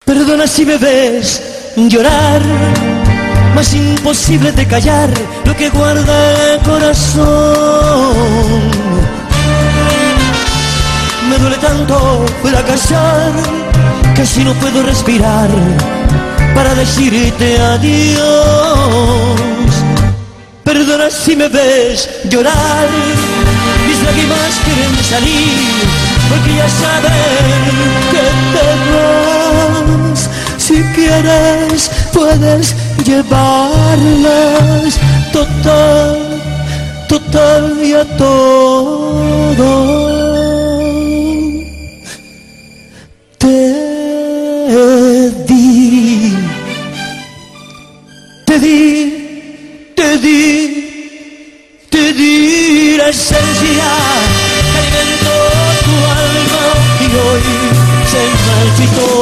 Perdona si me ves llorar, mas imposible de callar lo que guarda el corazón. Me duele tanto fracasar, casi no puedo respirar para decirte adiós. Perdona si me ves llorar, mis lágrimas quieren salir, porque ya saben que te vas. Si quieres puedes llevarlas, total, total y a todo. Te di la esencia que alimentó tu alma y hoy se marchitó.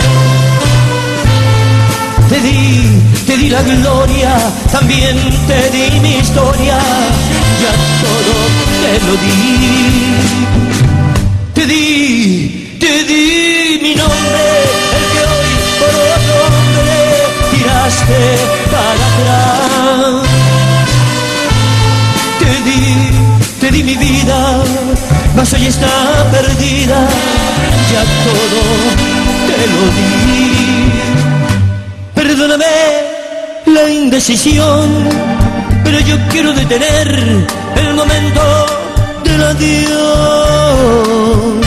Te di la gloria, también te di mi historia, ya todo te lo di. Te di mi nombre, el que hoy por otro hombre tiraste para atrás. Te di mi vida, mas hoy está perdida, ya todo te lo di. Perdóname la indecisión, pero yo quiero detener el momento del adiós.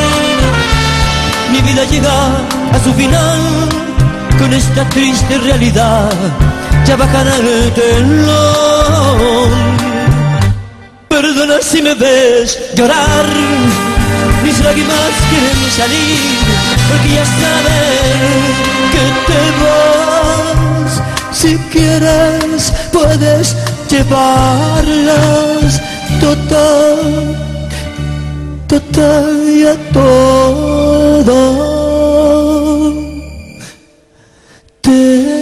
Mi vida llega a su final, con esta triste realidad, ya bajará el telón. Perdona si me ves llorar, mis lágrimas quieren salir, porque ya saben que te vas. Si quieres puedes llevarlas, total, total y a todo. Te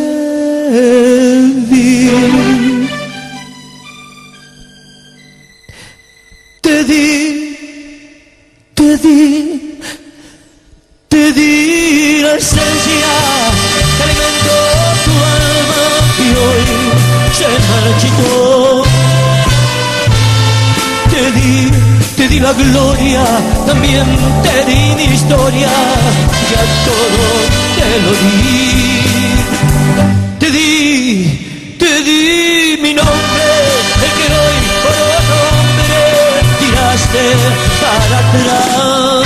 di la esencia que alimentó tu alma y hoy se marchitó. Te di la gloria, también te di mi historia, ya todo te lo di. Te di mi nombre, el que hoy por otro hombre tiraste para atrás.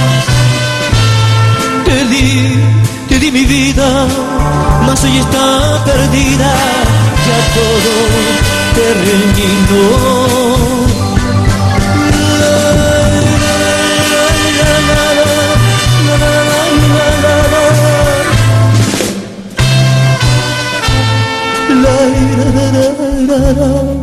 Te di mi vida, mas hoy está perdida, ya todo terminó. La